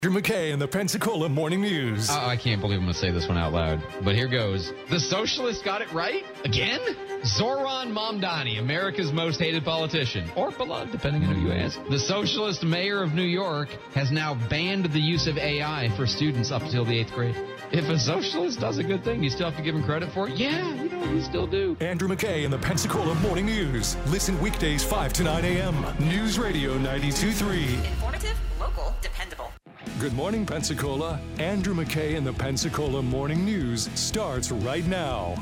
Andrew McKay and the Pensacola Morning News. I can't believe I'm going to say this one out loud, but here goes. The socialists got it right? Again? Zoran Mamdani, America's most hated politician, or beloved, depending on who you ask. The socialist mayor of New York has now banned the use of AI for students up until the 8th grade. If a socialist does a good thing, you still have to give him credit for it? Yeah, you still do. Andrew McKay and the Pensacola Morning News. Listen weekdays 5 to 9 a.m. News Radio 92.3. Informative, local, dependable. Good morning, Pensacola. Andrew McKay and the Pensacola Morning News starts right now.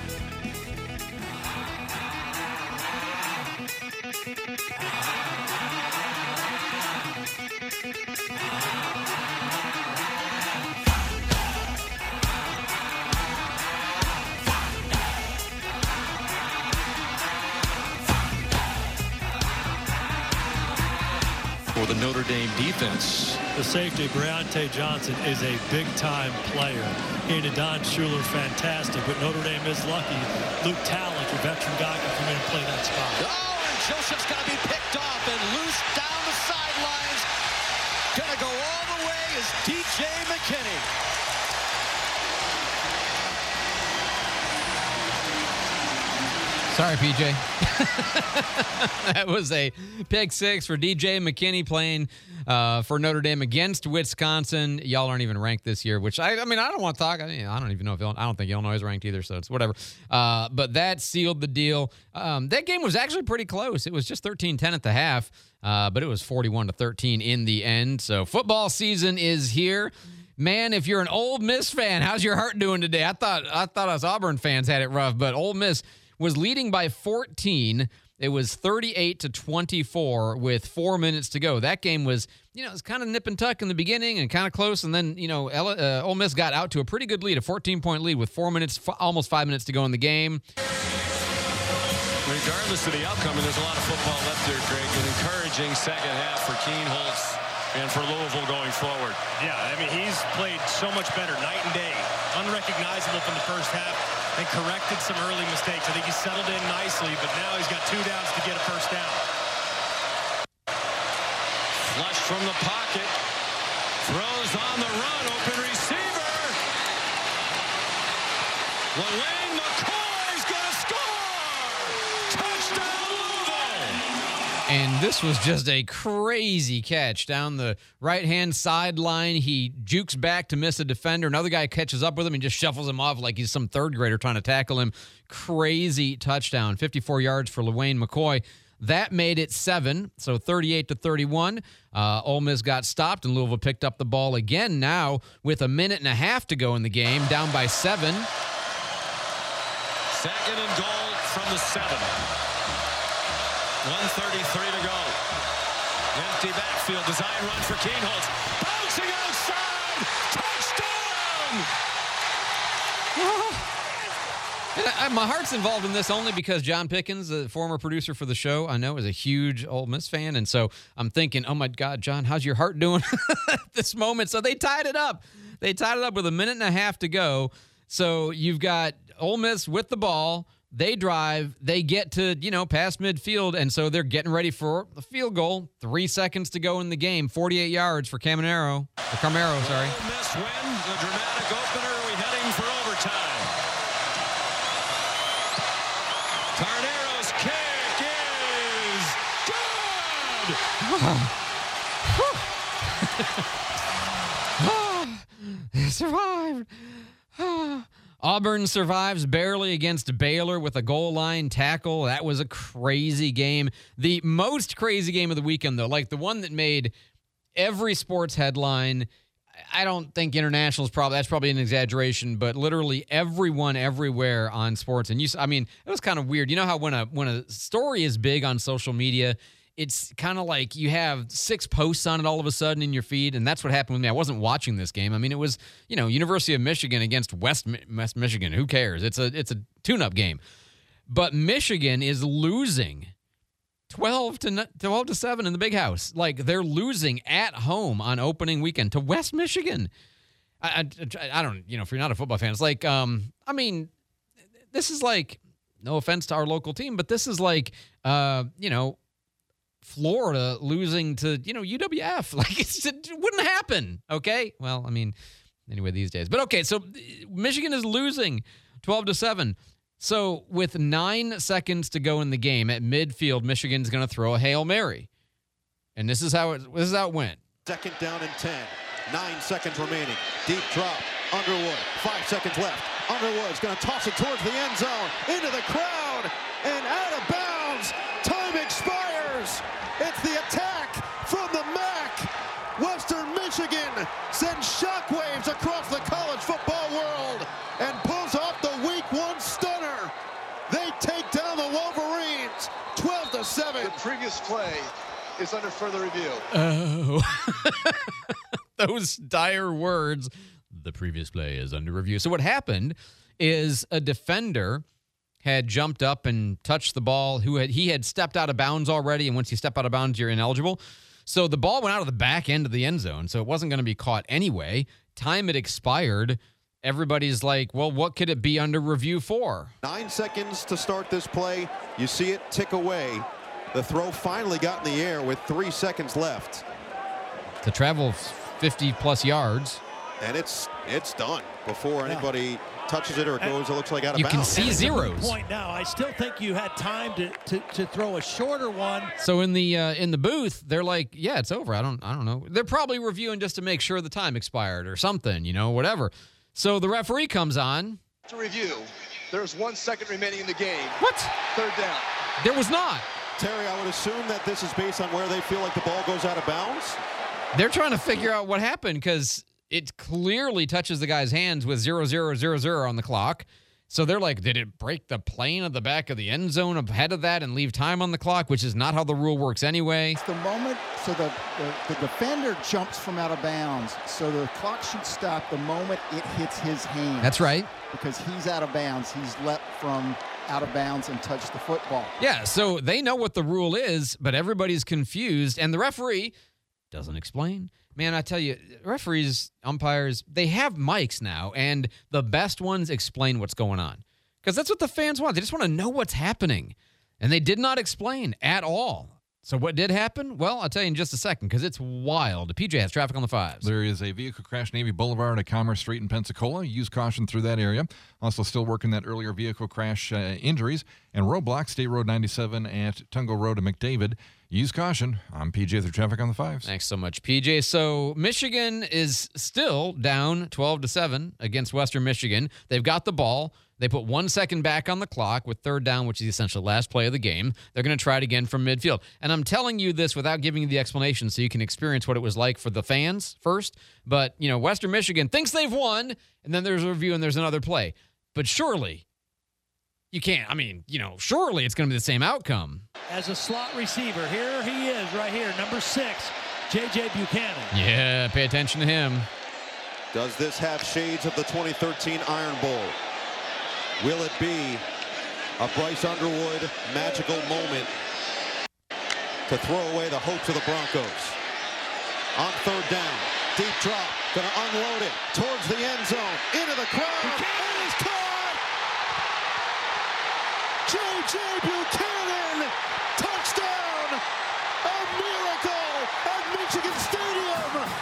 For the Notre Dame defense. The safety, Briante Johnson, is a big-time player. And Don Schuler, fantastic. But Notre Dame is lucky. Luke Talent, a veteran guy, can come in and play that spot. Oh, and Joseph's going to be picked off and loose down the sidelines. Going to go all the way is DJ McKinney. Sorry, PJ. That was a pick six for DJ McKinney playing for Notre Dame against Wisconsin. Y'all aren't even ranked this year, which I don't want to talk. I don't even know if I don't think Illinois is ranked either, so it's whatever. But that sealed the deal. That game was actually pretty close. It was just 13-10 at the half, but it was 41-13 in the end. So football season is here. Man, if you're an Ole Miss fan, how's your heart doing today? I thought us Auburn fans had it rough, but Ole Miss was leading by 14. It was 38-24 with 4 minutes to go. That game was, it was kind of nip and tuck in the beginning and kind of close. And then, Ole Miss got out to a pretty good lead, a 14-point lead with 4 minutes, almost 5 minutes to go in the game. Regardless of the outcome, and there's a lot of football left there, Greg, an encouraging second half for Keene Holtz and for Louisville going forward. Yeah, he's played so much better night and day. Unrecognizable from the first half. And corrected some early mistakes. I think he settled in nicely, but now he's got 2 downs to get a first down. Flush from the pocket. Throws on the run. Open receiver. Lane McCoy's going to score. Touchdown, Louisville. And this was just a crazy catch down the right-hand sideline. He jukes back to miss a defender. Another guy catches up with him and just shuffles him off like he's some third grader trying to tackle him. Crazy touchdown. 54 yards for LaWayne McCoy. That made it 7, so 38-31. Ole Miss got stopped, and Louisville picked up the ball again now with 1.5 minutes to go in the game, down by 7. Second and goal from the 7. 1:33 to go. Empty backfield. Design run for Keene Holtz. Bouncing outside. Touchdown! And my heart's involved in this only because John Pickens, the former producer for the show, I know is a huge Ole Miss fan. And so I'm thinking, oh, my God, John, how's your heart doing at this moment? So they tied it up. They tied it up with 1.5 minutes to go. So you've got Ole Miss with the ball. They drive, they get to, past midfield, and so they're getting ready for the field goal. 3 seconds to go in the game, 48 yards for Carmero, sorry. Ole Miss win, the dramatic opener. Are we heading for overtime? Carnero's kick is good. They survived. Auburn survives barely against Baylor with a goal line tackle. That was a crazy game. The most crazy game of the weekend, though, like the one that made every sports headline. I don't think international is that's probably an exaggeration, but literally everyone everywhere on sports. And it was kind of weird. You know how when a story is big on social media, it's kind of like you have 6 posts on it all of a sudden in your feed, and that's what happened with me. I wasn't watching this game. It was, University of Michigan against West Michigan. Who cares? It's a tune-up game. But Michigan is losing 12-7 in the Big House. Like, they're losing at home on opening weekend to West Michigan. I don't, if you're not a football fan, it's like, this is like, no offense to our local team, but this is like, Florida losing to, UWF. Like, it wouldn't happen, okay? Well, I mean, anyway, these days. But, okay, so Michigan is losing 12-7. So with 9 seconds to go in the game at midfield, Michigan's going to throw a Hail Mary. And this is how it went. Second down and 10. 9 seconds remaining. Deep drop. Underwood. 5 seconds left. Underwood's going to toss it towards the end zone. Into the crowd. And out of bounds. Time expires. It's the attack from the MAC. Western Michigan sends shockwaves across the college football world and pulls off the Week 1 stunner. They take down the Wolverines 12-7. The previous play is under further review. Oh. Those dire words. The previous play is under review. So what happened is a defender had jumped up and touched the ball. He had stepped out of bounds already, and once you step out of bounds, you're ineligible. So the ball went out of the back end of the end zone, so it wasn't going to be caught anyway. Time had expired. Everybody's like, well, what could it be under review for? 9 seconds to start this play. You see it tick away. The throw finally got in the air with 3 seconds left. To travel 50-plus yards. And it's done before anybody touches it or it goes, it looks like out of bounds. You can see zeros. Point now. I still think you had time to throw a shorter one. So in the booth, they're like, yeah, it's over. I don't know. They're probably reviewing just to make sure the time expired or something, whatever. So the referee comes on. To review, there's 1 second remaining in the game. What? Third down. There was not. Terry, I would assume that this is based on where they feel like the ball goes out of bounds. They're trying to figure out what happened because it clearly touches the guy's hands with 0-0-0-0 on the clock. So they're like, did it break the plane at the back of the end zone ahead of that and leave time on the clock, which is not how the rule works anyway? It's the moment, so the defender jumps from out of bounds. So the clock should stop the moment it hits his hand. That's right. Because he's out of bounds. He's leapt from out of bounds and touched the football. Yeah, so they know what the rule is, but everybody's confused, and the referee doesn't explain. Man, I tell you, referees, umpires, they have mics now, and the best ones explain what's going on. Because that's what the fans want. They just want to know what's happening. And they did not explain at all. So what did happen? Well, I'll tell you in just a second, because it's wild. PJ has traffic on the 5s. There is a vehicle crash Navy Boulevard at Commerce Street in Pensacola. Use caution through that area. Also still working that earlier vehicle crash injuries. And roadblock, State Road 97 at Tungo Road to McDavid. Use caution. I'm PJ through traffic on the 5s. Thanks so much, PJ. So Michigan is still down 12-7 against Western Michigan. They've got the ball. They put 1 second back on the clock with third down, which is essentially the last play of the game. They're going to try it again from midfield. And I'm telling you this without giving you the explanation so you can experience what it was like for the fans first. But, Western Michigan thinks they've won, and then there's a review and there's another play. But surely you can't. I mean, surely it's going to be the same outcome. As a slot receiver, here he is right here, number 6, J.J. Buchanan. Yeah, pay attention to him. Does this have shades of the 2013 Iron Bowl? Will it be a Bryce Underwood magical moment to throw away the hopes of the Broncos? On third down, deep drop, going to unload it towards the end zone, into the crowd, and he's caught! J.J. Buchanan, touchdown! A miracle at Michigan Stadium!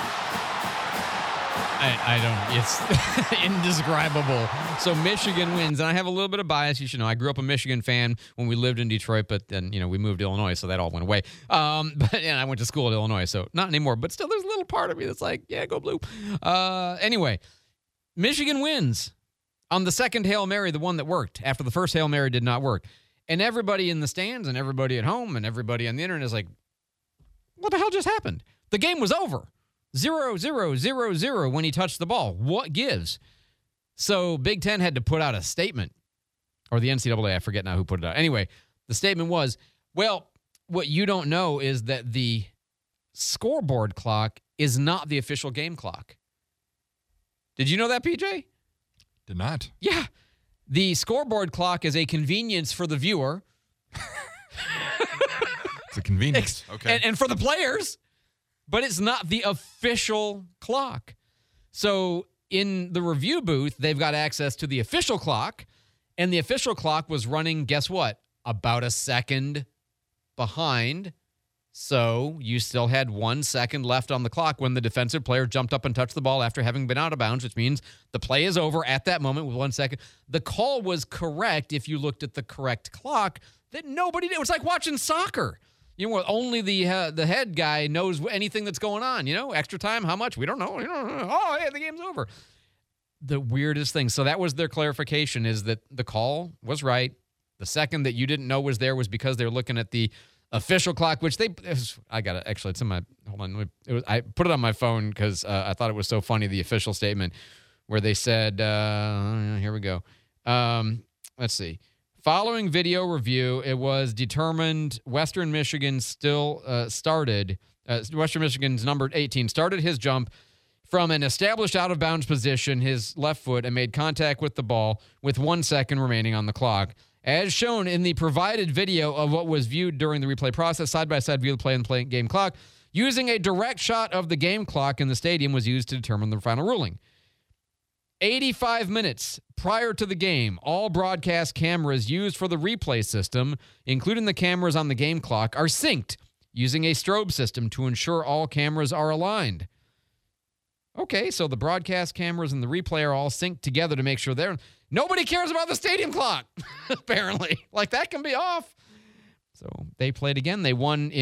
I don't, it's indescribable. So Michigan wins, and I have a little bit of bias. You should know I grew up a Michigan fan when we lived in Detroit, but then, we moved to Illinois, so that all went away. And I went to school at Illinois, so not anymore. But still, there's a little part of me that's like, yeah, go blue. Anyway, Michigan wins on the second Hail Mary, the one that worked, after the first Hail Mary did not work. And everybody in the stands and everybody at home and everybody on the internet is like, what the hell just happened? The game was over. 0-0-0-0 when he touched the ball. What gives? So Big Ten had to put out a statement, or the NCAA, I forget now who put it out. Anyway, the statement was, well, what you don't know is that the scoreboard clock is not the official game clock. Did you know that, PJ? Did not. Yeah. The scoreboard clock is a convenience for the viewer. It's a convenience. Okay. And for the players. But it's not the official clock. So in the review booth, they've got access to the official clock, and the official clock was running, guess what? About a second behind So you still had 1 second left on the clock when the defensive player jumped up and touched the ball after having been out of bounds, which means the play is over at that moment with 1 second. The call was correct if you looked at the correct clock that nobody did. It was like watching soccer. Only the head guy knows anything that's going on. Extra time, how much? We don't know. Oh, hey, the game's over. The weirdest thing. So that was their clarification, is that the call was right. The second that you didn't know was there was because they were looking at the official clock, which I got it. Actually, it's in my, hold on. I put it on my phone because I thought it was so funny, the official statement where they said, here we go. Let's see. Following video review, it was determined Western Michigan Western Michigan's number 18 started his jump from an established out-of-bounds position, his left foot, and made contact with the ball with 1 second remaining on the clock. As shown in the provided video of what was viewed during the replay process, side-by-side view of the play and play game clock, using a direct shot of the game clock in the stadium was used to determine the final ruling. 85 minutes prior to the game, all broadcast cameras used for the replay system, including the cameras on the game clock, are synced using a strobe system to ensure all cameras are aligned. Okay, so the broadcast cameras and the replay are all synced together to make sure they're... Nobody cares about the stadium clock, apparently. Like, that can be off. So they played again. They won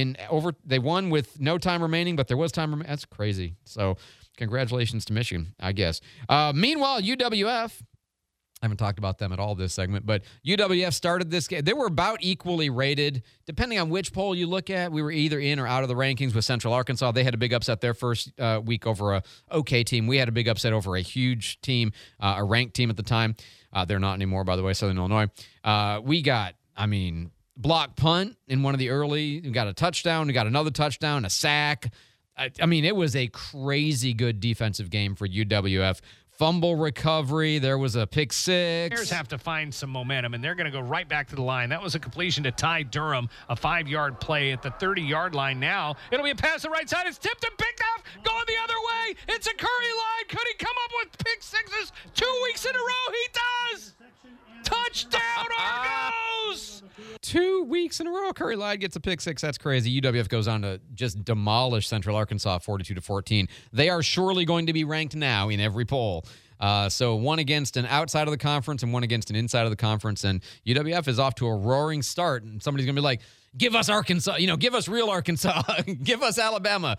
with no time remaining, but there was time remaining. That's crazy. So congratulations to Michigan, I guess. Meanwhile, UWF, I haven't talked about them at all this segment, but UWF started this game. They were about equally rated. Depending on which poll you look at, we were either in or out of the rankings with Central Arkansas. They had a big upset their first week over a okay team. We had a big upset over a huge team, a ranked team at the time. They're not anymore, by the way, Southern Illinois. We got, block punt in one of the early. We got a touchdown. We got another touchdown, a sack. It was a crazy good defensive game for UWF. Fumble recovery. There was a pick six. Bears have to find some momentum, and they're going to go right back to the line. That was a completion to Ty Durham, a 5-yard play at the 30-yard line now. It'll be a pass to the right side. It's tipped and picked off. Going the other way. It's a Curry line. Could he come up with pick sixes 2 weeks in a row? He does. Touchdown, Argos! 2 weeks in a row, Curry Line gets a pick six. That's crazy. UWF goes on to just demolish Central Arkansas 42-14. They are surely going to be ranked now in every poll. So one against an outside of the conference and one against an inside of the conference. And UWF is off to a roaring start. And somebody's going to be like, give us Arkansas, give us real Arkansas, give us Alabama.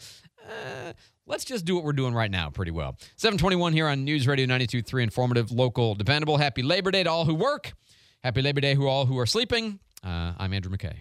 Let's just do what we're doing right now pretty well. 721 here on News Radio 92.3, informative, local, dependable. Happy Labor Day to all who work. Happy Labor Day to all who are sleeping. I'm Andrew McKay.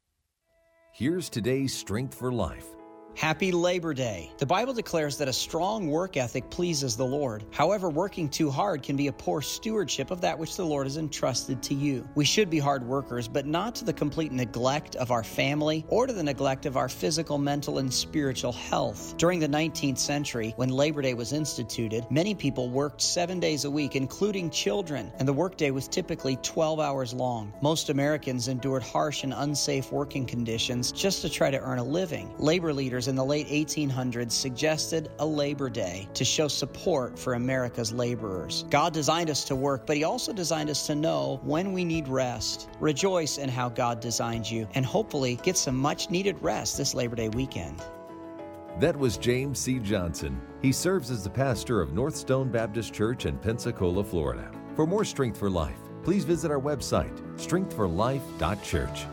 Here's today's Strength for Life. Happy Labor Day. The Bible declares that a strong work ethic pleases the Lord. However, working too hard can be a poor stewardship of that which the Lord has entrusted to you. We should be hard workers, but not to the complete neglect of our family or to the neglect of our physical, mental, and spiritual health. During the 19th century, when Labor Day was instituted, many people worked 7 days a week, including children, and the workday was typically 12 hours long. Most Americans endured harsh and unsafe working conditions just to try to earn a living. Labor leaders in the late 1800s suggested a Labor Day to show support for America's laborers. God designed us to work, but He also designed us to know when we need rest. Rejoice in how God designed you, and hopefully get some much-needed rest this Labor Day weekend. That was James C. Johnson. He serves as the pastor of North Stone Baptist Church in Pensacola, Florida. For more Strength for Life, please visit our website, strengthforlife.church.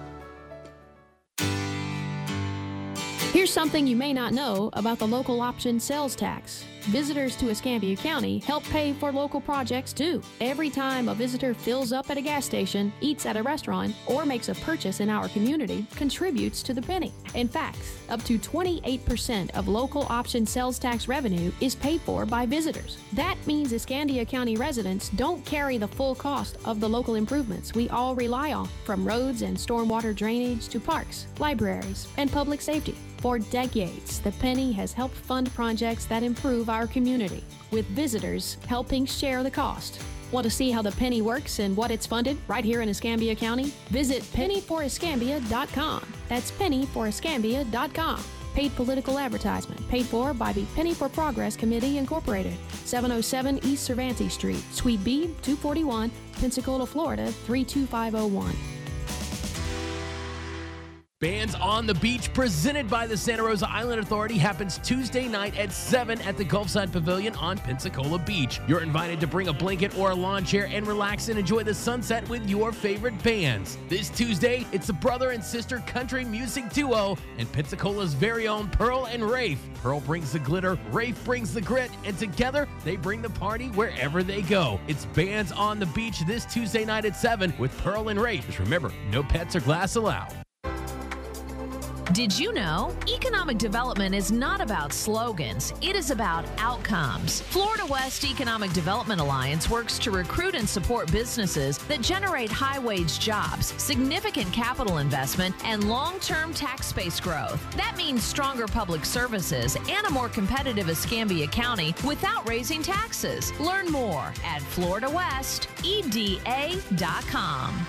Here's something you may not know about the local option sales tax. Visitors to Escambia County help pay for local projects too. Every time a visitor fills up at a gas station, eats at a restaurant, or makes a purchase in our community, contributes to the penny. In fact, up to 28% of local option sales tax revenue is paid for by visitors. That means Escambia County residents don't carry the full cost of the local improvements we all rely on, from roads and stormwater drainage to parks, libraries, and public safety. For decades, the penny has helped fund projects that improve our community, with visitors helping share the cost. Want to see how the penny works and what it's funded right here in Escambia County? Visit pennyforescambia.com. That's pennyforescambia.com. Paid political advertisement paid for by the Penny for Progress Committee, Incorporated, 707 East Cervantes Street, Suite B, 241, Pensacola, Florida, 32501. Bands on the Beach, presented by the Santa Rosa Island Authority, happens Tuesday night at 7 at the Gulfside Pavilion on Pensacola Beach. You're invited to bring a blanket or a lawn chair and relax and enjoy the sunset with your favorite bands. This Tuesday, it's the brother and sister country music duo and Pensacola's very own Pearl and Rafe. Pearl brings the glitter, Rafe brings the grit, and together they bring the party wherever they go. It's Bands on the Beach this Tuesday night at 7 with Pearl and Rafe. Just remember, no pets or glass allowed. Did you know? Economic development is not about slogans, it is about outcomes. Florida West Economic Development Alliance works to recruit and support businesses that generate high-wage jobs, significant capital investment, and long-term tax base growth. That means stronger public services and a more competitive Escambia County without raising taxes. Learn more at FloridaWestEDA.com.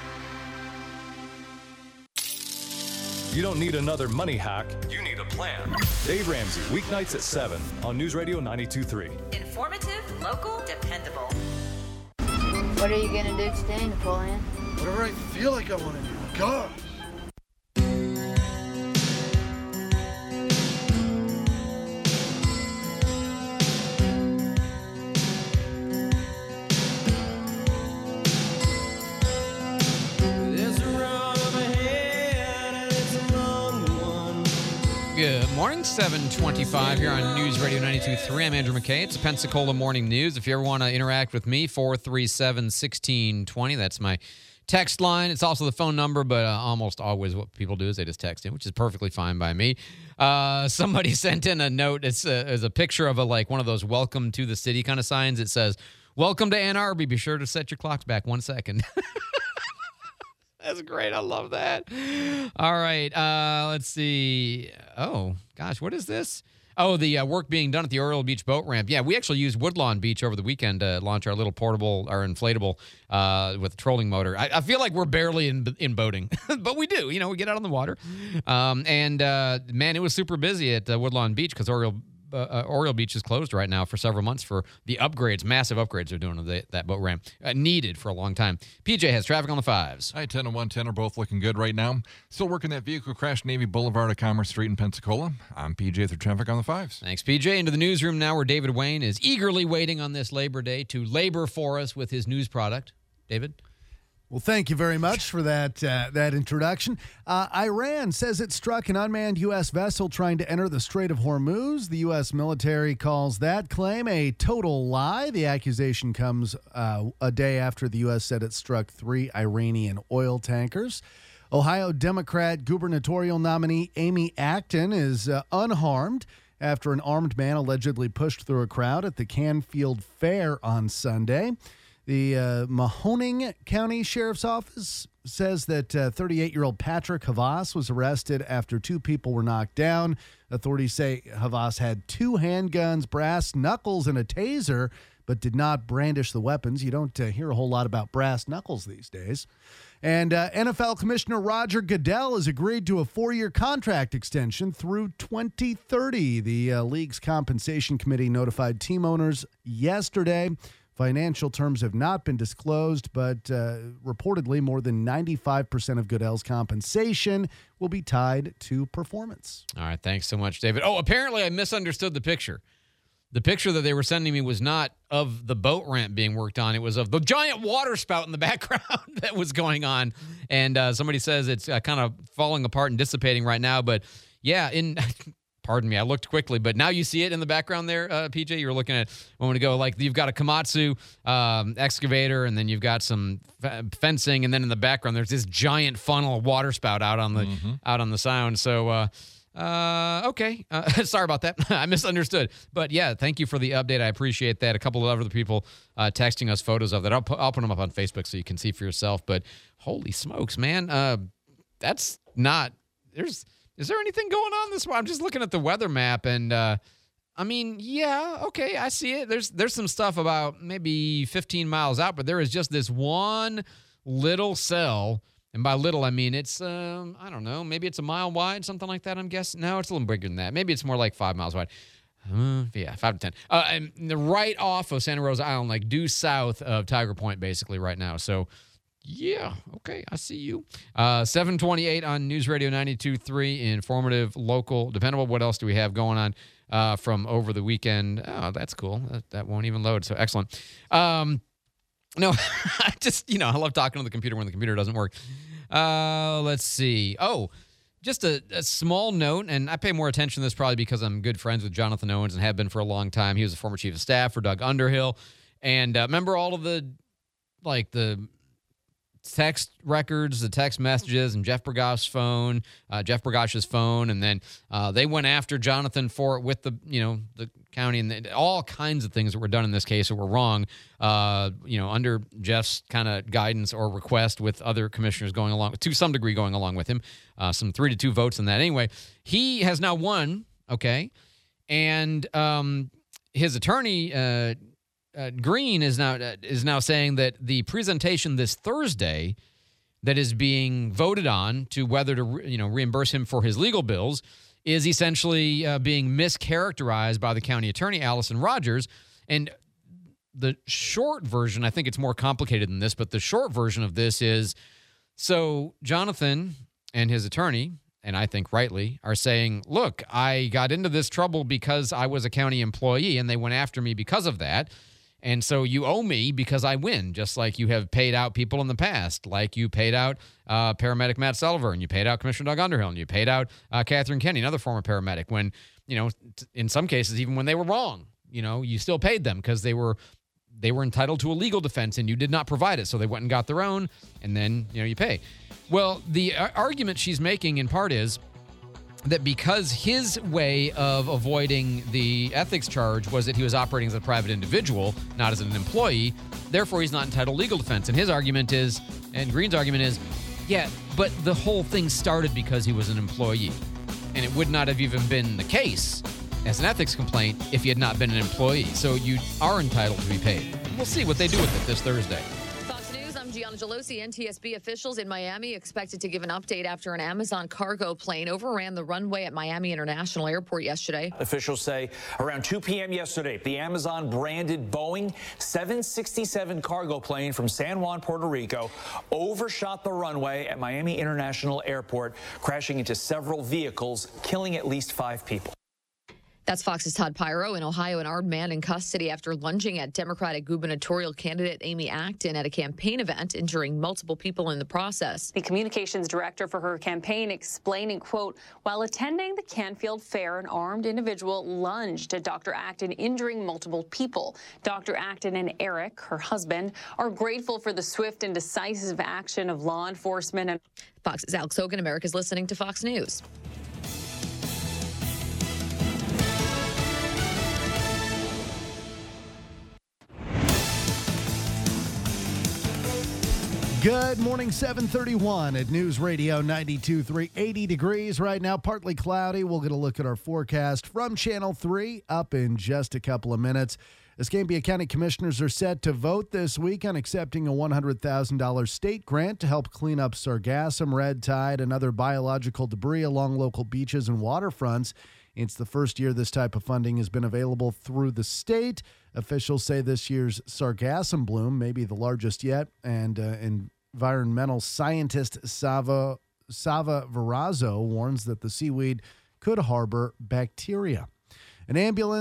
You don't need another money hack. You need a plan. Dave Ramsey, weeknights at 7 on News Radio 92.3. Informative, local, dependable. What are you going to do today, Napoleon? Whatever I feel like I want to do. God. Good morning, 7:25 here on News Radio 92.3. I'm Andrew McKay. It's a Pensacola Morning News. If you ever want to interact with me, 437-1620. That's my text line. It's also the phone number, but almost always what people do is they just text in, which is perfectly fine by me. Somebody sent in a note. It's a picture of one of those welcome to the city kind of signs. It says, "Welcome to Ann Arbor. Be sure to set your clocks back 1 second." That's great. I love that. All right. Let's see. Oh, gosh. What is this? Oh, the work being done at the Oriole Beach boat ramp. Yeah, we actually used Woodlawn Beach over the weekend to launch our little portable, our inflatable with a trolling motor. I feel like we're barely in boating, but we do. You know, we get out on the water. Man, it was super busy at Woodlawn Beach because Oriole Beach is closed right now for several months for the upgrades, massive upgrades they're doing to that boat ramp. Needed for a long time. PJ has traffic on the 5s. I-10 and 110 are both looking good right now. Still working that vehicle crash Navy Boulevard at Commerce Street in Pensacola. I'm PJ through traffic on the 5s. Thanks, PJ. Into the newsroom now where David Wayne is eagerly waiting on this Labor Day to labor for us with his news product. David? Well, thank you very much for that introduction. Iran says it struck an unmanned U.S. vessel trying to enter the Strait of Hormuz. The U.S. military calls that claim a total lie. The accusation comes a day after the U.S. said it struck 3 Iranian oil tankers. Ohio Democrat gubernatorial nominee Amy Acton is unharmed after an armed man allegedly pushed through a crowd at the Canfield Fair on Sunday. The Mahoning County Sheriff's Office says that 38-year-old Patrick Havas was arrested after 2 people were knocked down. Authorities say Havas had 2 handguns, brass knuckles, and a taser, but did not brandish the weapons. You don't hear a whole lot about brass knuckles these days. And NFL Commissioner Roger Goodell has agreed to a 4-year contract extension through 2030. The league's compensation committee notified team owners yesterday. Financial terms have not been disclosed, but reportedly more than 95% of Goodell's compensation will be tied to performance. All right, thanks so much, David. Oh, apparently I misunderstood the picture. The picture that they were sending me was not of the boat ramp being worked on. It was of the giant water spout in the background that was going on. And somebody says it's kind of falling apart and dissipating right now. But, yeah, pardon me, I looked quickly, but now you see it in the background there, PJ. You were looking at a moment ago, like you've got a Komatsu excavator, and then you've got some fencing, and then in the background there's this giant funnel of water spout out on the sound. So, okay, sorry about that. I misunderstood. But yeah, thank you for the update. I appreciate that. A couple of other people texting us photos of that. I'll put them up on Facebook so you can see for yourself. But holy smokes, man, that's not. Is there anything going on this way? I'm just looking at the weather map, and I mean, yeah, okay, I see it. There's some stuff about maybe 15 miles out, but there is just this one little cell, and by little I mean it's I don't know, maybe it's a mile wide, something like that. I'm guessing. No, it's a little bigger than that. Maybe it's more like 5 miles wide. Yeah, 5 to 10. And right off of Santa Rosa Island, like due south of Tiger Point, basically right now. So Yeah. Okay. I see you. 728 on News Radio 92.3. Informative, local, dependable. What else do we have going on from over the weekend? Oh, that's cool. That won't even load. So excellent. No, I just, I love talking on the computer when the computer doesn't work. Let's see. Oh, just a small note, and I pay more attention to this probably because I'm good friends with Jonathan Owens and have been for a long time. He was a former chief of staff for Doug Underhill. And remember all of the text records, the text messages, and Jeff Bergosh's phone, and then they went after Jonathan for it with the county, and all kinds of things that were done in this case that were wrong, under Jeff's kind of guidance or request, with other commissioners going along, to some degree going along with him, some 3-2 votes in that. Anyway, he has now won, okay, and his attorney, Green, is now saying that the presentation this Thursday that is being voted on to whether to reimburse him for his legal bills is essentially being mischaracterized by the county attorney, Allison Rogers. And the short version, I think it's more complicated than this, but the short version of this is, so Jonathan and his attorney, and I think rightly, are saying, look, I got into this trouble because I was a county employee and they went after me because of that. And so you owe me because I win, just like you have paid out people in the past, like you paid out paramedic Matt Sullivan, and you paid out Commissioner Doug Underhill, and you paid out Catherine Kenny, another former paramedic, when, in some cases, even when they were wrong, you still paid them because they were entitled to a legal defense and you did not provide it. So they went and got their own, and then, you pay. Well, the argument she's making in part is that because his way of avoiding the ethics charge was that he was operating as a private individual, not as an employee, therefore he's not entitled to legal defense. And his argument is, and Green's argument is, yeah, but the whole thing started because he was an employee. And it would not have even been the case as an ethics complaint if he had not been an employee. So you are entitled to be paid. We'll see what they do with it this Thursday. Gianna Gelosi. NTSB officials in Miami expected to give an update after an Amazon cargo plane overran the runway at Miami International Airport yesterday. Officials say around 2 p.m. yesterday, the Amazon branded Boeing 767 cargo plane from San Juan, Puerto Rico, overshot the runway at Miami International Airport, crashing into several vehicles, killing at least 5 people. That's Fox's Todd Pyro. In Ohio, an armed man in custody after lunging at Democratic gubernatorial candidate Amy Acton at a campaign event, injuring multiple people in the process. The communications director for her campaign explaining, quote, while attending the Canfield Fair, an armed individual lunged at Dr. Acton, injuring multiple people. Dr. Acton and Eric, her husband, are grateful for the swift and decisive action of law enforcement. And Fox's Alex Hogan. America's listening to Fox News. Good morning, 7:31 at News Radio 92.3, 80 degrees right now, partly cloudy. We'll get a look at our forecast from Channel 3 up in just a couple of minutes. Escambia County Commissioners are set to vote this week on accepting a $100,000 state grant to help clean up sargassum, red tide, and other biological debris along local beaches and waterfronts. It's the first year this type of funding has been available through the state. Officials say this year's sargassum bloom may be the largest yet, and environmental scientist Sava Verrazzo warns that the seaweed could harbor bacteria. An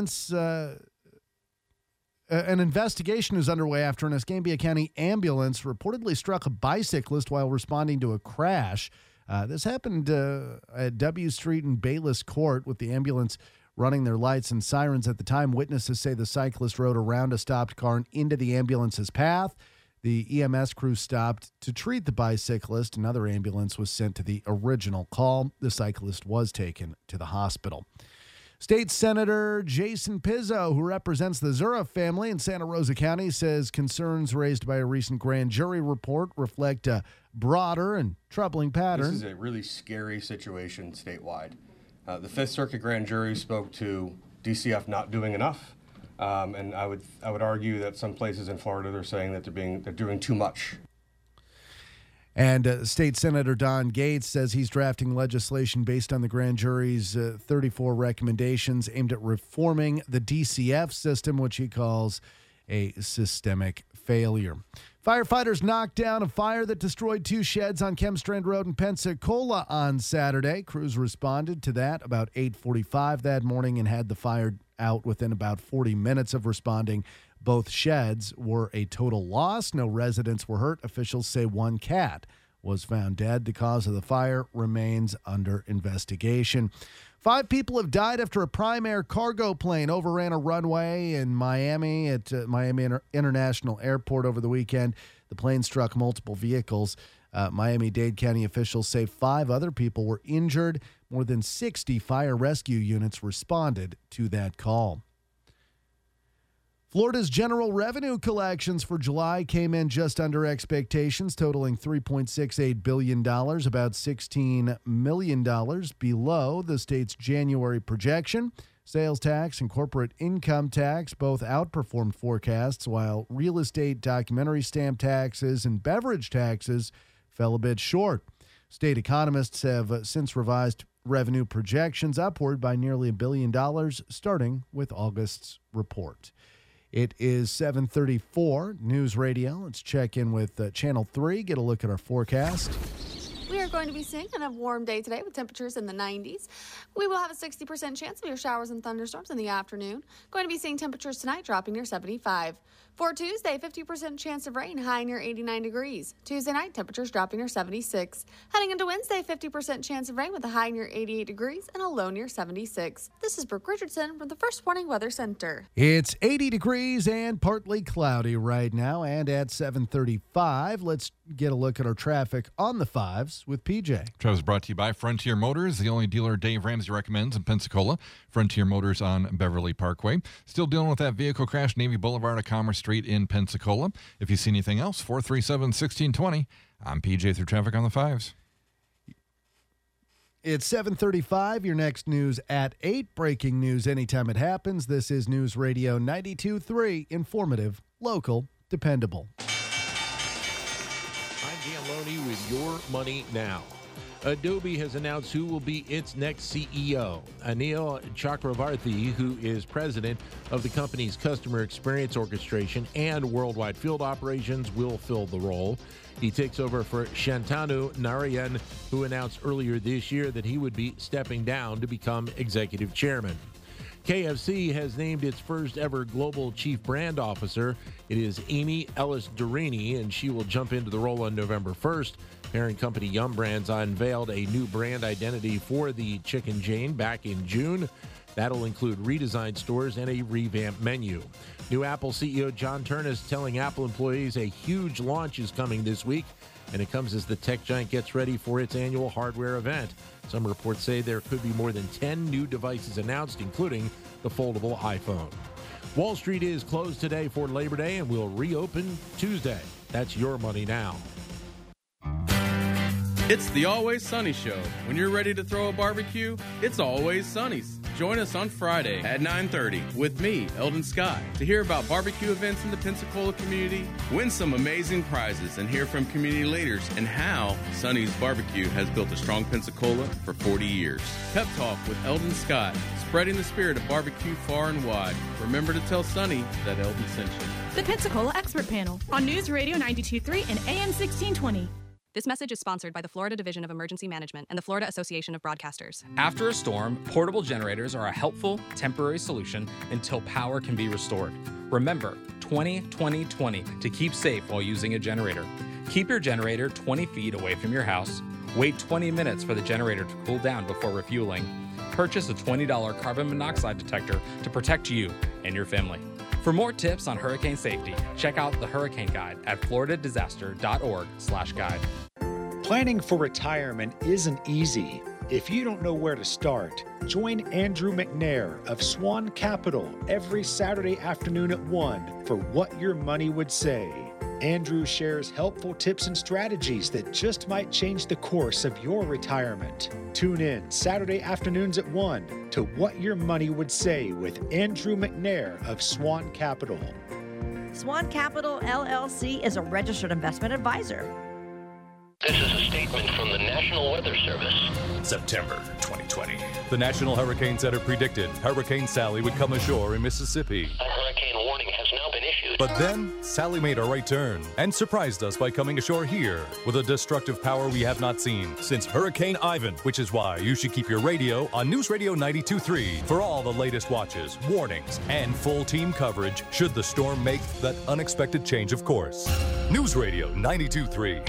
investigation is underway after an Escambia County ambulance reportedly struck a bicyclist while responding to a crash. This happened at W Street and Bayless Court, with the ambulance running their lights and sirens at the time. Witnesses say the cyclist rode around a stopped car and into the ambulance's path. The EMS crew stopped to treat the bicyclist. Another ambulance was sent to the original call. The cyclist was taken to the hospital. State Senator Jason Pizzo, who represents the Zura family in Santa Rosa County, says concerns raised by a recent grand jury report reflect a broader and troubling pattern. This is a really scary situation statewide. The Fifth Circuit grand jury spoke to DCF not doing enough, and I would argue that some places in Florida they're saying that they're doing too much. And State Senator Don Gates says he's drafting legislation based on the grand jury's 34 recommendations aimed at reforming the DCF system, which he calls a systemic failure. Firefighters knocked down a fire that destroyed 2 sheds on Kemstrand Road in Pensacola on Saturday. Crews responded to that about 8:45 that morning and had the fire out within about 40 minutes of responding. Both sheds were a total loss. No residents were hurt. Officials say 1 cat was found dead. The cause of the fire remains under investigation. 5 people have died after a Prime Air cargo plane overran a runway in Miami at Miami International Airport over the weekend. The plane struck multiple vehicles. Miami-Dade County officials say 5 other people were injured. More than 60 fire rescue units responded to that call. Florida's general revenue collections for July came in just under expectations, totaling $3.68 billion, about $16 million below the state's January projection. Sales tax and corporate income tax both outperformed forecasts, while real estate, documentary stamp taxes, and beverage taxes fell a bit short. State economists have since revised revenue projections upward by nearly $1 billion, starting with August's report. It is 7:34 News Radio. Let's check in with Channel 3, get a look at our forecast. We are going to be seeing a warm day today with temperatures in the 90s. We will have a 60% chance of your showers and thunderstorms in the afternoon. Going to be seeing temperatures tonight dropping near 75. For Tuesday, 50% chance of rain, high near 89 degrees. Tuesday night, temperatures dropping near 76. Heading into Wednesday, 50% chance of rain with a high near 88 degrees and a low near 76. This is Brooke Richardson from the First Warning Weather Center. It's 80 degrees and partly cloudy right now, and at 7:35, let's get a look at our traffic on the 5s with PJ. Traffic is brought to you by Frontier Motors, the only dealer Dave Ramsey recommends in Pensacola. Frontier Motors on Beverly Parkway. Still dealing with that vehicle crash, Navy Boulevard at Commerce Street in Pensacola. If you see anything else, 437-1620. I'm PJ through traffic on the 5s. It's 7:35. Your next news at 8. Breaking news anytime it happens. This is News Radio 92.3. Informative, local, dependable. I'm Dan Loney with Your Money Now. Adobe has announced who will be its next CEO. Anil Chakravarthy, who is president of the company's customer experience orchestration and worldwide field operations, will fill the role. He takes over for Shantanu Narayan, who announced earlier this year that he would be stepping down to become executive chairman. KFC has named its first ever global chief brand officer. It is Amy Ellis-Durini, and she will jump into the role on November 1st. Parent company Yum Brands unveiled a new brand identity for the chicken chain back in June. That'll include redesigned stores and a revamped menu. New Apple CEO John Ternus telling Apple employees a huge launch is coming this week, and it comes as the tech giant gets ready for its annual hardware event. Some reports say there could be more than 10 new devices announced, including the foldable iPhone. Wall Street is closed today for Labor Day and will reopen Tuesday. That's Your Money Now. It's the Always Sunny Show. When you're ready to throw a barbecue, it's Always Sunny's. Join us on Friday at 9:30 with me, Eldon Scott, to hear about barbecue events in the Pensacola community, win some amazing prizes, and hear from community leaders and how Sunny's Barbecue has built a strong Pensacola for 40 years. Pep Talk with Eldon Scott, spreading the spirit of barbecue far and wide. Remember to tell Sunny that Eldon sent you. The Pensacola Expert Panel on News Radio 92.3 and AM 1620. This message is sponsored by the Florida Division of Emergency Management and the Florida Association of Broadcasters. After a storm, portable generators are a helpful, temporary solution until power can be restored. Remember, 20-20-20 to keep safe while using a generator. Keep your generator 20 feet away from your house. Wait 20 minutes for the generator to cool down before refueling. Purchase a $20 carbon monoxide detector to protect you and your family. For more tips on hurricane safety, check out the Hurricane Guide at floridadisaster.org/guide. Planning for retirement isn't easy. If you don't know where to start, join Andrew McNair of Swan Capital every Saturday afternoon at 1 for What Your Money Would Say. Andrew shares helpful tips and strategies that just might change the course of your retirement. Tune in Saturday afternoons at 1 to What Your Money Would Say with Andrew McNair of Swan Capital. Swan Capital LLC is a registered investment advisor. This is a statement from the National Weather Service. September 2020. The National Hurricane Center predicted Hurricane Sally would come ashore in Mississippi. A hurricane warning has now been issued. But then, Sally made a right turn and surprised us by coming ashore here with a destructive power we have not seen since Hurricane Ivan, which is why you should keep your radio on News Radio 92.3 for all the latest watches, warnings, and full team coverage should the storm make that unexpected change of course. News Radio 92.3.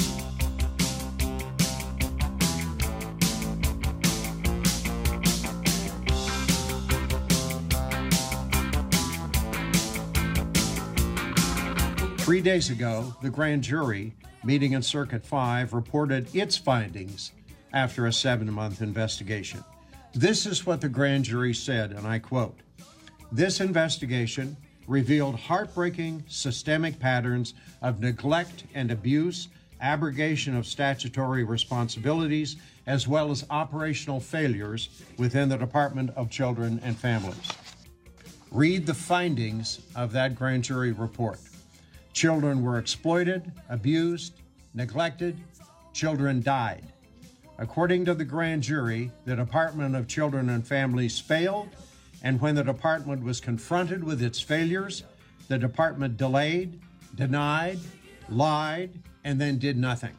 3 days ago, the grand jury, meeting in Circuit 5, reported its findings after a 7-month investigation. This is what the grand jury said, and I quote, "This investigation revealed heartbreaking systemic patterns of neglect and abuse, abrogation of statutory responsibilities, as well as operational failures within the Department of Children and Families." Read the findings of that grand jury report. Children were exploited, abused, neglected. Children died. According to the grand jury, the Department of Children and Families failed, and when the department was confronted with its failures, the department delayed, denied, lied, and then did nothing.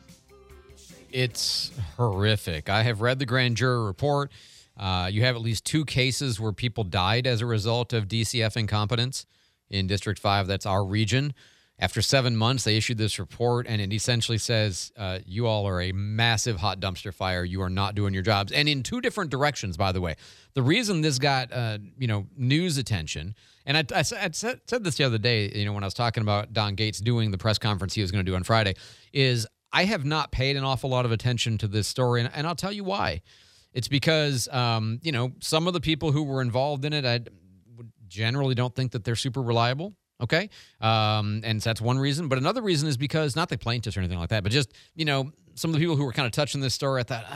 It's horrific. I have read the grand jury report. You have at least 2 cases where people died as a result of DCF incompetence in District 5. That's our region. After 7 months, they issued this report, and it essentially says, you all are a massive hot dumpster fire. You are not doing your jobs. And in 2 different directions, by the way. The reason this got, news attention, and I said this the other day, when I was talking about Don Gates doing the press conference he was going to do on Friday, is I have not paid an awful lot of attention to this story, and I'll tell you why. It's because, some of the people who were involved in it, I generally don't think that they're super reliable. Okay. And so that's one reason. But another reason is because, not the plaintiffs or anything like that, but just, some of the people who were kind of touching this story, I thought,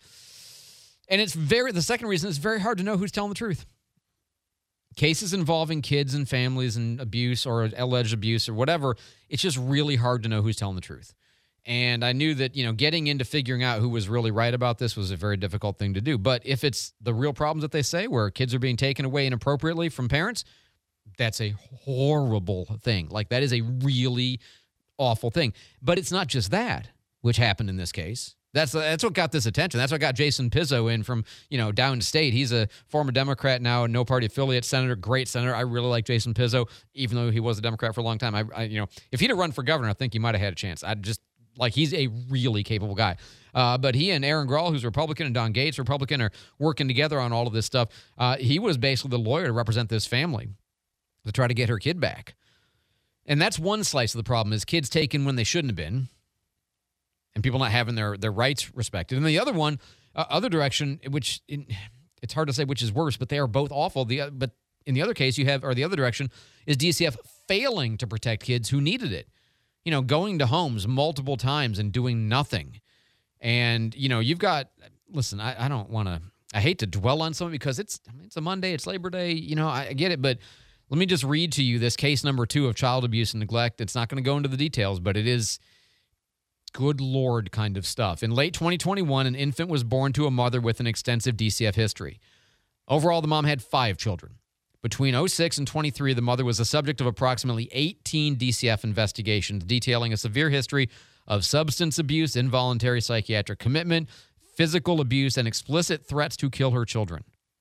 and the second reason is very hard to know who's telling the truth. Cases involving kids and families and abuse or alleged abuse or whatever, it's just really hard to know who's telling the truth. And I knew that, getting into figuring out who was really right about this was a very difficult thing to do. But if it's the real problems that they say, where kids are being taken away inappropriately from parents, that's a horrible thing. Like, that is a really awful thing. But it's not just that, which happened in this case. That's what got this attention. That's what got Jason Pizzo in from, downstate. He's a former Democrat now, a no-party affiliate senator, great senator. I really like Jason Pizzo, even though he was a Democrat for a long time. If he'd have run for governor, I think he might have had a chance. He's a really capable guy. But he and Aaron Grawl, who's Republican, and Don Gates, Republican, are working together on all of this stuff. He was basically the lawyer to represent this family to try to get her kid back. And that's one slice of the problem, is kids taken when they shouldn't have been and people not having their rights respected. And the other one, other direction, it's hard to say which is worse, but they are both awful. But in the other case, the other direction is DCF failing to protect kids who needed it. Going to homes multiple times and doing nothing. And, you've got, listen, I don't want to, I hate to dwell on something because it's a Monday, it's Labor Day, I get it, but let me just read to you this case number 2 of child abuse and neglect. It's not going to go into the details, but it is good Lord kind of stuff. In late 2021, an infant was born to a mother with an extensive DCF history. Overall, the mom had 5 children. Between 2006 and 2023, the mother was the subject of approximately 18 DCF investigations detailing a severe history of substance abuse, involuntary psychiatric commitment, physical abuse, and explicit threats to kill her children.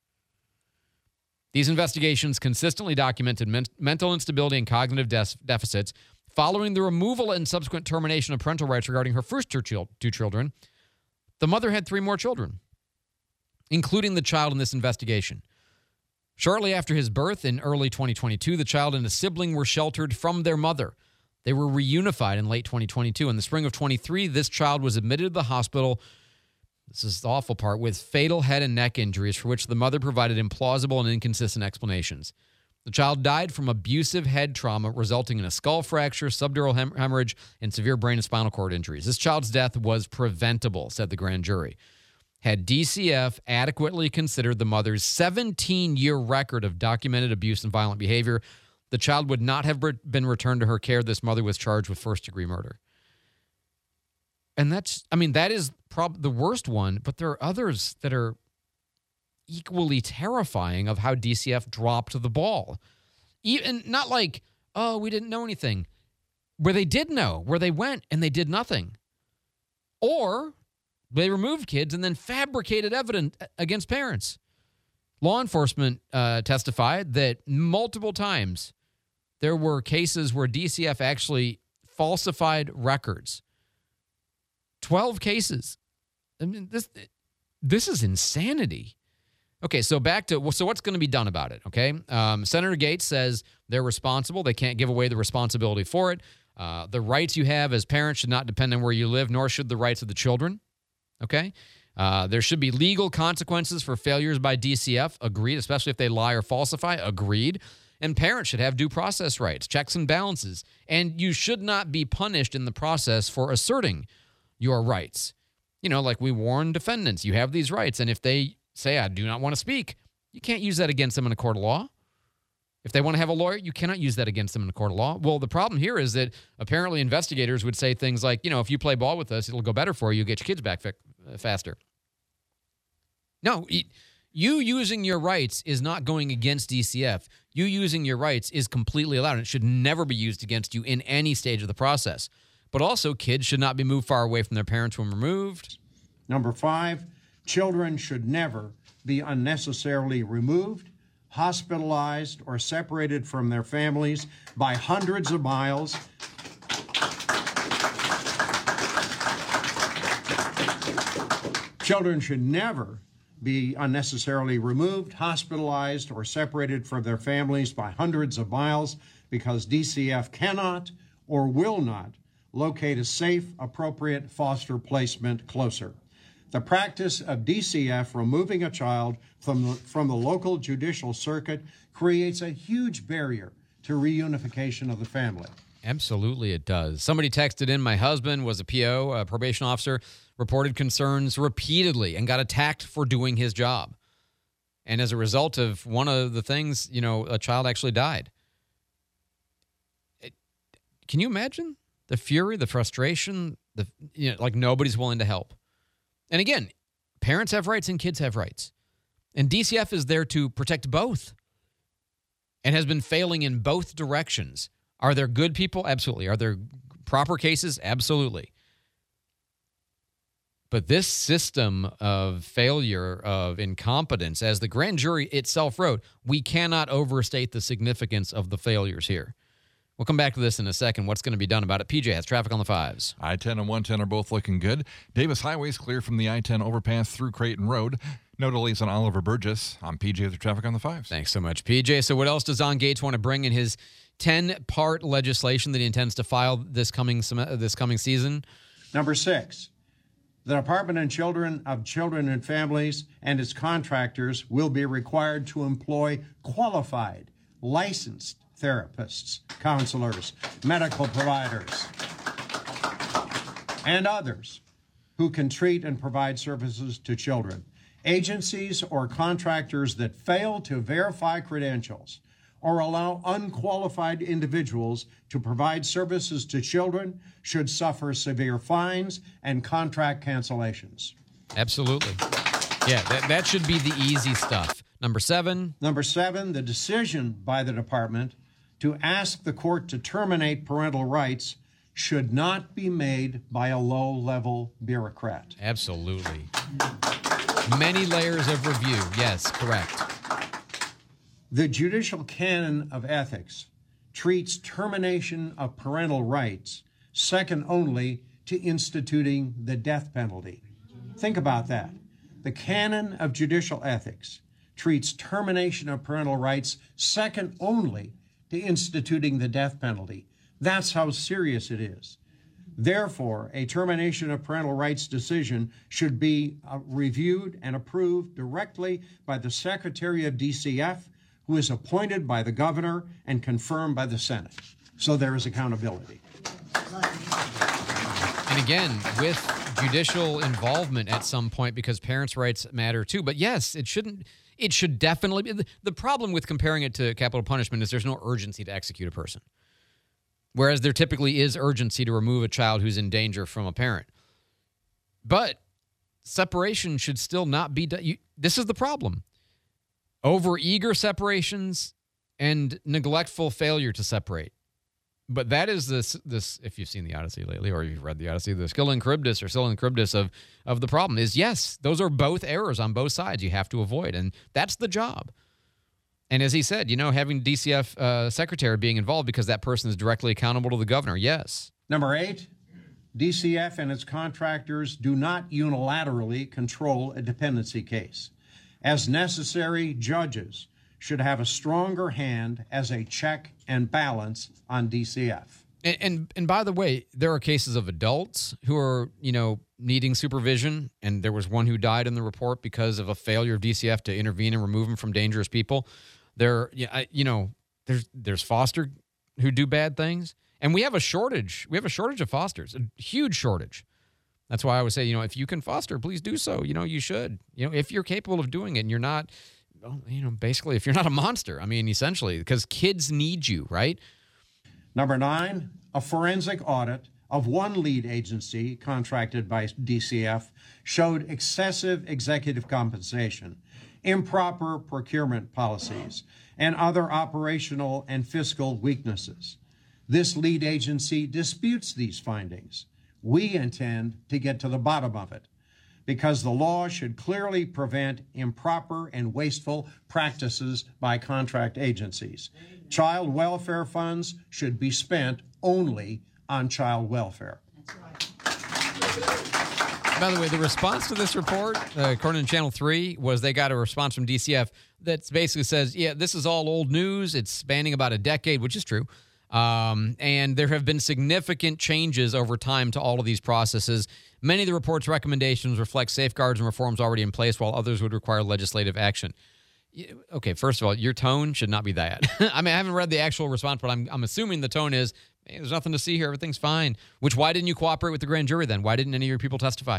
These investigations consistently documented mental instability and cognitive deficits. Following the removal and subsequent termination of parental rights regarding her first 2 children, the mother had 3 more children, including the child in this investigation. Shortly after his birth in early 2022, the child and a sibling were sheltered from their mother. They were reunified in late 2022. In the spring of 23, this child was admitted to the hospital, this is the awful part, with fatal head and neck injuries for which the mother provided implausible and inconsistent explanations. The child died from abusive head trauma resulting in a skull fracture, subdural hemorrhage, and severe brain and spinal cord injuries. This child's death was preventable, said the grand jury. Had DCF adequately considered the mother's 17-year record of documented abuse and violent behavior, the child would not have been returned to her care. This mother was charged with first-degree murder. And that is probably the worst one, but there are others that are equally terrifying of how DCF dropped the ball. Even not like, oh, we didn't know anything. Where they did know, where they went and they did nothing. Or they removed kids and then fabricated evidence against parents. Law enforcement testified that multiple times there were cases where DCF actually falsified records. 12 cases. I mean, this is insanity. Okay, so back to, so what's going to be done about it, okay? Senator Gates says they're responsible. They can't give away the responsibility for it. The rights you have as parents should not depend on where you live, nor should the rights of the children, okay? There should be legal consequences for failures by DCF, agreed, especially if they lie or falsify, agreed. And parents should have due process rights, checks and balances. And you should not be punished in the process for asserting your rights. You know, like we warn defendants, you have these rights. And if they say, I do not want to speak, you can't use that against them in a court of law. If they want to have a lawyer, you cannot use that against them in a court of law. Well, the problem here is that apparently investigators would say things like, you know, if you play ball with us, it'll go better for you, get your kids back faster. No, you using your rights is not going against DCF. You using your rights is completely allowed, and it should never be used against you in any stage of the process. But also, kids should not be moved far away from their parents when removed. Number 5, children should never be unnecessarily removed, hospitalized, or separated from their families by hundreds of miles. Children should never be unnecessarily removed, hospitalized, or separated from their families by hundreds of miles because DCF cannot or will not locate a safe, appropriate foster placement closer. The practice of DCF removing a child from the local judicial circuit creates a huge barrier to reunification of the family. Absolutely it does. Somebody texted in, my husband was a PO, a probation officer, reported concerns repeatedly and got attacked for doing his job. And as a result of one of the things, you know, a child actually died. Can you imagine the fury, the frustration, like nobody's willing to help? And again, parents have rights and kids have rights. And DCF is there to protect both and has been failing in both directions. Are there good people? Absolutely. Are there proper cases? Absolutely. But this system of failure, of incompetence, as the grand jury itself wrote, we cannot overstate the significance of the failures here. We'll come back to this in a second. What's going to be done about it? PJ has traffic on the 5s. I-10 and 110 are both looking good. Davis Highway is clear from the I-10 overpass through Creighton Road. No delays on Oliver Burgess. I'm PJ with the traffic on the 5s. Thanks so much, PJ. So what else does Don Gates want to bring in his 10-part legislation that he intends to file this coming season? Number 6, the Department of Children and Families and its contractors will be required to employ qualified, licensed therapists, counselors, medical providers, and others who can treat and provide services to children. Agencies or contractors that fail to verify credentials or allow unqualified individuals to provide services to children should suffer severe fines and contract cancellations. Absolutely. Yeah, that should be the easy stuff. Number 7. Number 7, the decision by the department to ask the court to terminate parental rights should not be made by a low-level bureaucrat. Absolutely. Many layers of review. Yes, correct. The judicial canon of ethics treats termination of parental rights second only to instituting the death penalty. Think about that. The canon of judicial ethics treats termination of parental rights second only to instituting the death penalty. That's how serious it is. Therefore, a termination of parental rights decision should be reviewed and approved directly by the Secretary of DCF, who is appointed by the governor and confirmed by the Senate. So there is accountability. And again, with judicial involvement at some point, because parents' rights matter too. But yes, it should definitely be. The problem with comparing it to capital punishment is there's no urgency to execute a person. Whereas there typically is urgency to remove a child who's in danger from a parent. But separation should still not be done. This is the problem. Over-eager separations and neglectful failure to separate. But that is this if you've seen the Odyssey lately or you've read the Odyssey, the Scylla and Charybdis of the problem is, yes, those are both errors on both sides you have to avoid, and that's the job. And as he said, having DCF secretary being involved because that person is directly accountable to the governor, yes. Number 8, DCF and its contractors do not unilaterally control a dependency case. As necessary, judges should have a stronger hand as a check and balance on DCF. And by the way, there are cases of adults who are, needing supervision, and there was one who died in the report because of a failure of DCF to intervene and remove them from dangerous people. There's foster who do bad things, and we have a shortage. We have a shortage of fosters, a huge shortage. That's why I would say, if you can foster, please do so. You should. If you're capable of doing it, and you're not. Basically, if you're not a monster, essentially, because kids need you, right? Number 9, a forensic audit of one lead agency contracted by DCF showed excessive executive compensation, improper procurement policies, and other operational and fiscal weaknesses. This lead agency disputes these findings. We intend to get to the bottom of it, because the law should clearly prevent improper and wasteful practices by contract agencies. Child welfare funds should be spent only on child welfare. By the way, the response to this report, according to Channel 3, was they got a response from DCF that basically says, yeah, this is all old news. It's spanning about a decade, which is true. And there have been significant changes over time to all of these processes. Many of the report's recommendations reflect safeguards and reforms already in place, while others would require legislative action. Okay, first of all, your tone should not be that. I haven't read the actual response, but I'm assuming the tone is, hey, there's nothing to see here. Everything's fine. Why didn't you cooperate with the grand jury then? Why didn't any of your people testify?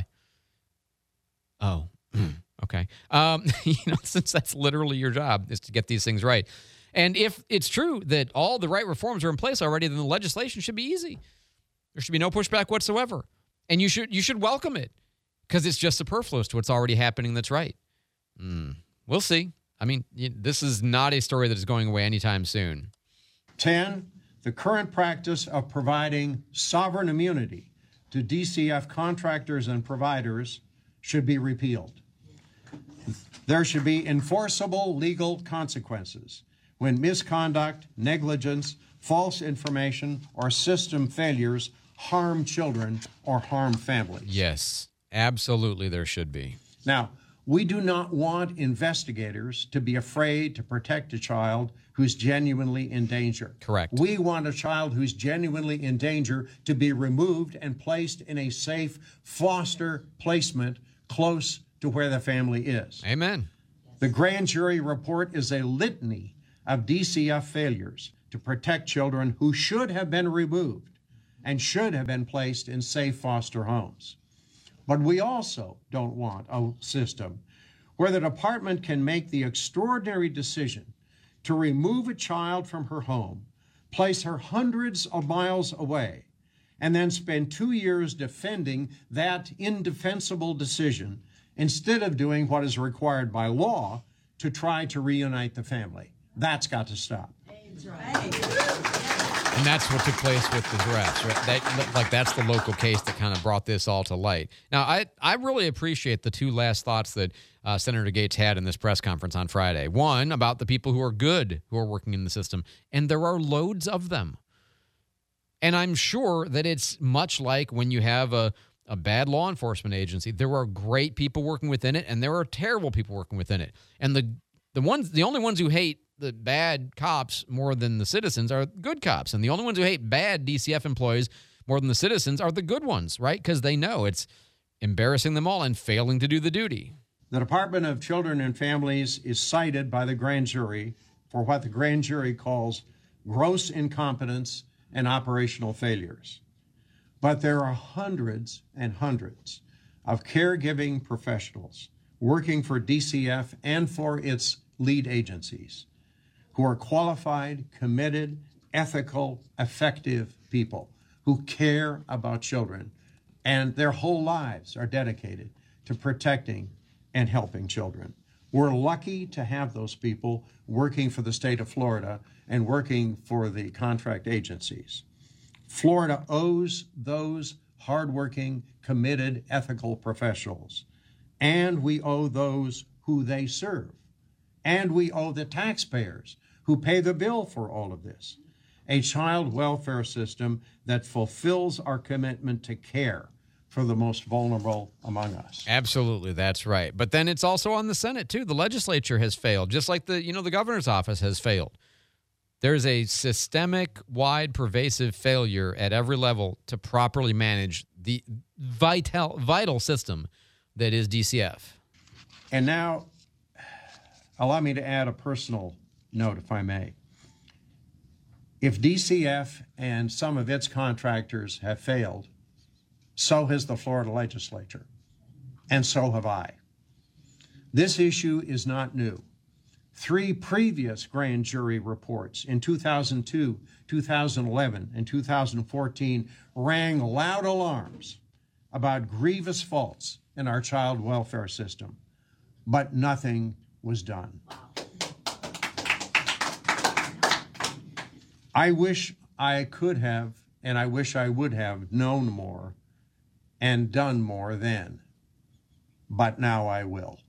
Oh, okay. Since that's literally your job, is to get these things right. And if it's true that all the right reforms are in place already, then the legislation should be easy. There should be no pushback whatsoever. And you should welcome it, because it's just superfluous to what's already happening that's right. We'll see. This is not a story that is going away anytime soon. 10, the current practice of providing sovereign immunity to DCF contractors and providers should be repealed. There should be enforceable legal consequences when misconduct, negligence, false information, or system failures harm children or harm families. Yes, absolutely there should be. Now, we do not want investigators to be afraid to protect a child who's genuinely in danger. Correct. We want a child who's genuinely in danger to be removed and placed in a safe foster placement close to where the family is. Amen. The grand jury report is a litany of DCF failures to protect children who should have been removed and should have been placed in safe foster homes. But we also don't want a system where the department can make the extraordinary decision to remove a child from her home, place her hundreds of miles away, and then spend 2 years defending that indefensible decision instead of doing what is required by law to try to reunite the family. That's got to stop. And that's what took place with the Duress, right? That's the local case that kind of brought this all to light. Now, I really appreciate the two last thoughts that Senator Gates had in this press conference on Friday. One, about the people who are good, who are working in the system, and there are loads of them. And I'm sure that it's much like when you have a bad law enforcement agency. There are great people working within it, and there are terrible people working within it. And the only ones who hate the bad cops more than the citizens are good cops. And the only ones who hate bad DCF employees more than the citizens are the good ones, right? Because they know it's embarrassing them all and failing to do the duty. The Department of Children and Families is cited by the grand jury for what the grand jury calls gross incompetence and operational failures. But there are hundreds and hundreds of caregiving professionals working for DCF and for its lead agencies who are qualified, committed, ethical, effective people who care about children, and their whole lives are dedicated to protecting and helping children. We're lucky to have those people working for the state of Florida and working for the contract agencies. Florida owes those hardworking, committed, ethical professionals, and we owe those who they serve, and we owe the taxpayers who pay the bill for all of this a child welfare system that fulfills our commitment to care for the most vulnerable among us. Absolutely, that's right. But then it's also on the Senate, too. The legislature has failed, just like the governor's office has failed. There's a systemic-wide pervasive failure at every level to properly manage the vital system that is DCF. And now, allow me to add a personal note, if I may. If DCF and some of its contractors have failed, so has the Florida legislature, and so have I. This issue is not new. 3 previous grand jury reports in 2002, 2011, and 2014 rang loud alarms about grievous faults in our child welfare system, but nothing was done. I wish I could have, and I wish I would have known more and done more then, but now I will.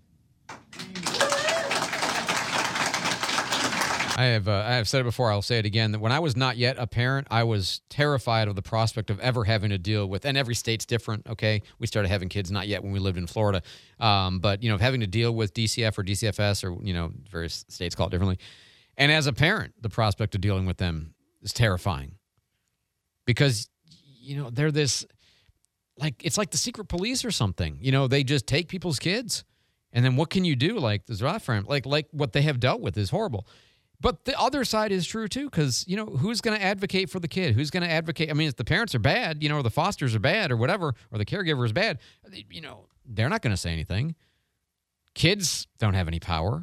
I have said it before, I'll say it again, that when I was not yet a parent, I was terrified of the prospect of ever having to deal with, and every state's different, okay? We started having kids not yet when we lived in Florida, but, having to deal with DCF or DCFS or, various states call it differently. And as a parent, the prospect of dealing with them is terrifying because, they're this, it's like the secret police or something. They just take people's kids, and then what can you do? Like the Zafran, like what they have dealt with is horrible. But the other side is true, too, because, who's going to advocate for the kid? Who's going to advocate? I mean, if the parents are bad, or the fosters are bad or whatever, or the caregiver is bad, they're not going to say anything. Kids don't have any power.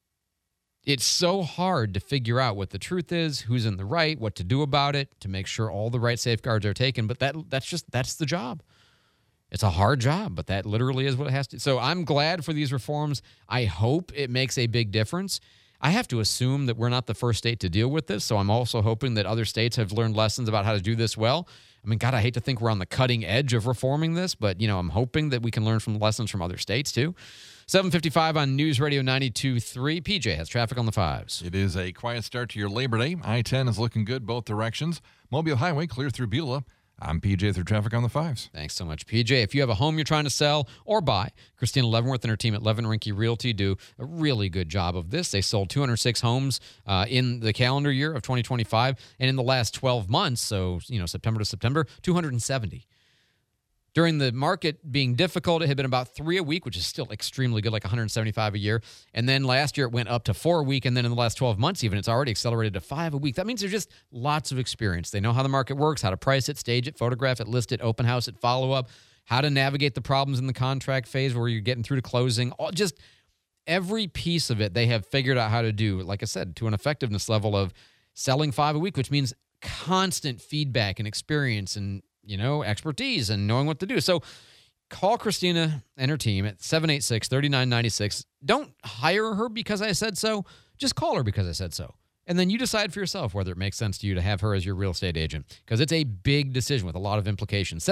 It's so hard to figure out what the truth is, who's in the right, what to do about it, to make sure all the right safeguards are taken. But that's the job. It's a hard job, but that literally is what it has to. So I'm glad for these reforms. I hope it makes a big difference. I have to assume that we're not the first state to deal with this, so I'm also hoping that other states have learned lessons about how to do this well. I mean, God, I hate to think we're on the cutting edge of reforming this, but, I'm hoping that we can learn from lessons from other states, too. 7:55 on News Radio 92.3. PJ has traffic on the 5s. It is a quiet start to your Labor Day. I-10 is looking good both directions. Mobile Highway clear through Beulah. I'm PJ through traffic on the 5s. Thanks so much, PJ. If you have a home you're trying to sell or buy, Christina Leavenworth and her team at Levin Rinke Realty do a really good job of this. They sold 206 homes in the calendar year of 2025, and in the last 12 months, so September to September, 270. During the market being difficult, it had been about 3 a week, which is still extremely good, like 175 a year. And then last year it went up to 4 a week. And then in the last 12 months, even, it's already accelerated to 5 a week. That means there's just lots of experience. They know how the market works, how to price it, stage it, photograph it, list it, open house it, follow up, how to navigate the problems in the contract phase where you're getting through to closing. Just every piece of it they have figured out how to do, like I said, to an effectiveness level of selling 5 a week, which means constant feedback and experience and expertise and knowing what to do. So call Christina and her team at 786-3996. Don't hire her because I said so. Just call her because I said so. And then you decide for yourself whether it makes sense to you to have her as your real estate agent, because it's a big decision with a lot of implications.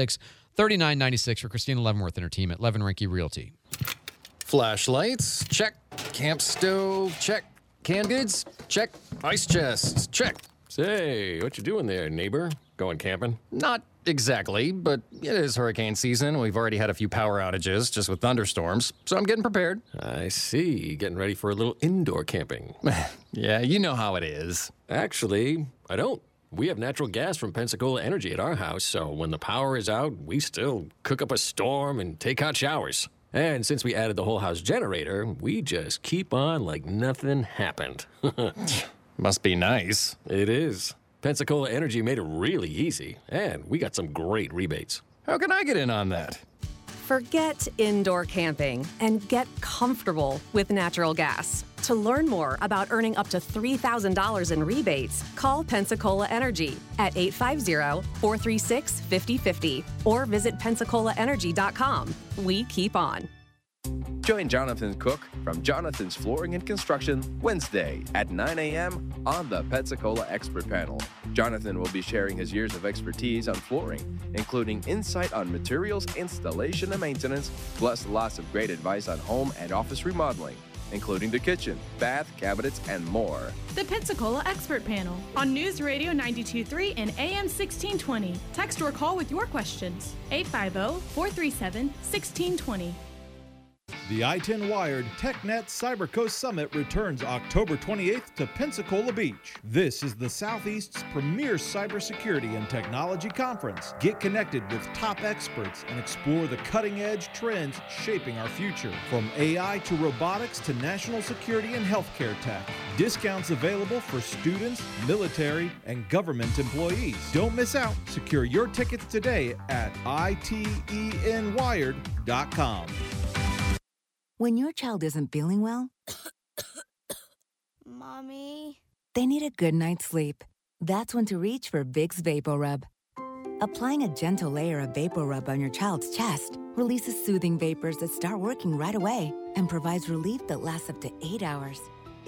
786-3996 for Christina Leavenworth and her team at Levin Rinke Realty. Flashlights, check. Camp stove, check. Canned goods, check. Ice chests, check. Say, what you doing there, neighbor? Going camping? Not exactly, but it is hurricane season. We've already had a few power outages just with thunderstorms, so I'm getting prepared. I see. Getting ready for a little indoor camping. Yeah, you know how it is. Actually, I don't. We have natural gas from Pensacola Energy at our house, so when the power is out, we still cook up a storm and take hot showers. And since we added the whole house generator, we just keep on like nothing happened. Must be nice. It is. Pensacola Energy made it really easy, and we got some great rebates. How can I get in on that? Forget indoor camping and get comfortable with natural gas. To learn more about earning up to $3,000 in rebates, call Pensacola Energy at 850-436-5050 or visit PensacolaEnergy.com. We keep on. Join Jonathan Cook from Jonathan's Flooring and Construction Wednesday at 9 a.m. on the Pensacola Expert Panel. Jonathan will be sharing his years of expertise on flooring, including insight on materials, installation, and maintenance, plus lots of great advice on home and office remodeling, including the kitchen, bath, cabinets, and more. The Pensacola Expert Panel on News Radio 92.3 and AM 1620. Text or call with your questions. 850-437-1620. The I-10 Wired TechNet CyberCoast Summit returns October 28th to Pensacola Beach. This is the Southeast's premier cybersecurity and technology conference. Get connected with top experts and explore the cutting-edge trends shaping our future. From AI to robotics to national security and healthcare tech. Discounts available for students, military, and government employees. Don't miss out. Secure your tickets today at itenwired.com. When your child isn't feeling well, Mommy, they need a good night's sleep. That's when to reach for Vicks VapoRub. Applying a gentle layer of VapoRub on your child's chest releases soothing vapors that start working right away and provides relief that lasts up to 8 hours.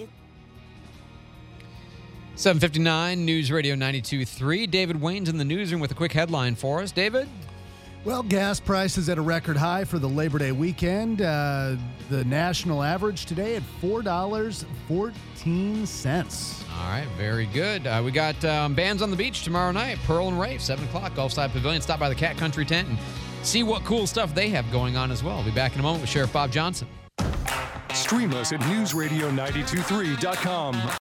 7:59 News Radio 92.3. David Wayne's in the newsroom with a quick headline for us. David? Well, gas prices at a record high for the Labor Day weekend. The national average today at $4.14. All right, very good. We got bands on the beach tomorrow night. Pearl and Rafe, 7 o'clock, Gulfside Pavilion. Stop by the Cat Country tent and see what cool stuff they have going on as well. We'll be back in a moment with Sheriff Bob Johnson. Stream us at newsradio923.com.